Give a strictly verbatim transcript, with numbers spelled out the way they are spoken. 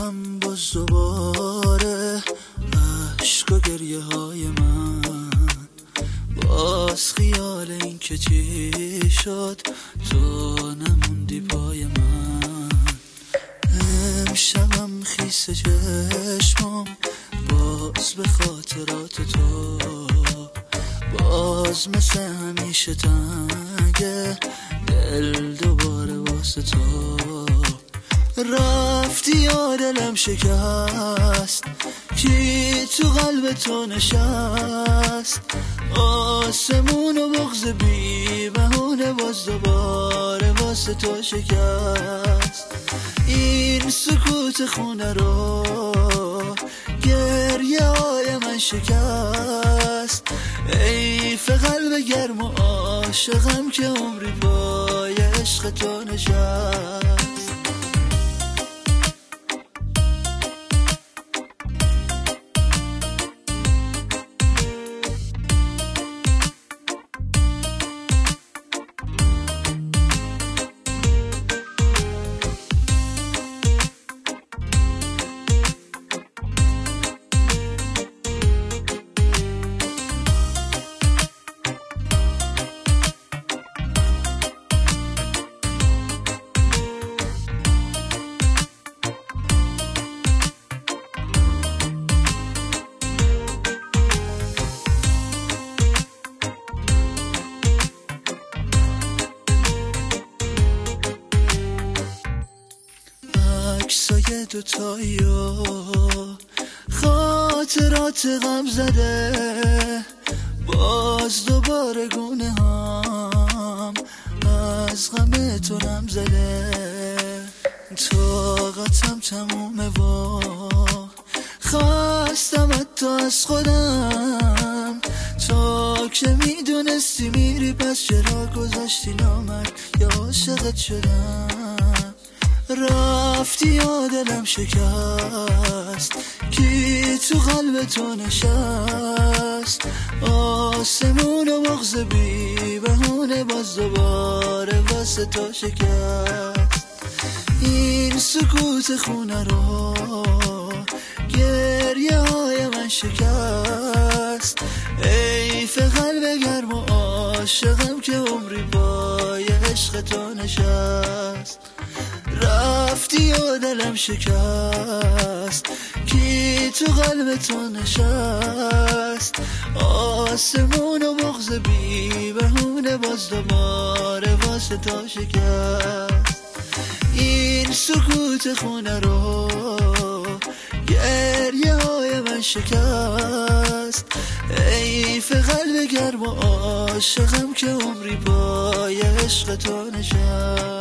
میشنوم باز دوباره عشق و گریه های من، باز خیال این که چی شد تو نموندی پای من. امشبم خیس چشمم باز به خاطرات تو، باز مثل همیشه تنگه دل دوباره واسه تو. رفتی یا دلم شکست، کی تو قلب تو نشست؟ آسمون و بغض بی بهونه باز دوباره واسه تو شکست. این سکوت خونه رو گریه های من شکست. حیف قلب گرم و عاشقم که عمری پای عشق تو نشست. عکسای دوتایی و خاطرات غم زده، باز دوباره گونه هم از غم تو نم زده. طاقتم تمومه و خواستم حتی از خودم، تا که میدونستی میری پس چرا گذاشتی نامک یا عاشقت شدم. رفتی یا دلم شکست، کی تو قلب تو نشست؟ آسمون و بغض بی بهونه باز دوباره واسه تو شکست. این سکوت خونه رو گریه های من شکست. حیف قلب گرم و عاشقم که عمری پای عشق تو نشست. رفتی یا دلم شکست، کی تو قلب تو نشست؟ آسمون و بغض بی بهونه باز دوباره واسه تو شکست. این سکوت خونه رو گریه های من شکست. حیف قلب گرم و عاشقم که عمری پای عشق تو نشست.